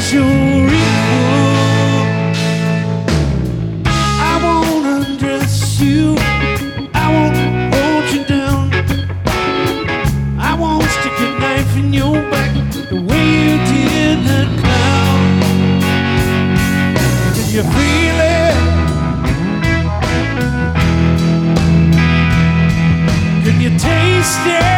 sure it would. I won't undress you, I won't hold you down, I won't stick a knife in your back the way you did that clown. Can you feel it? Can you taste it?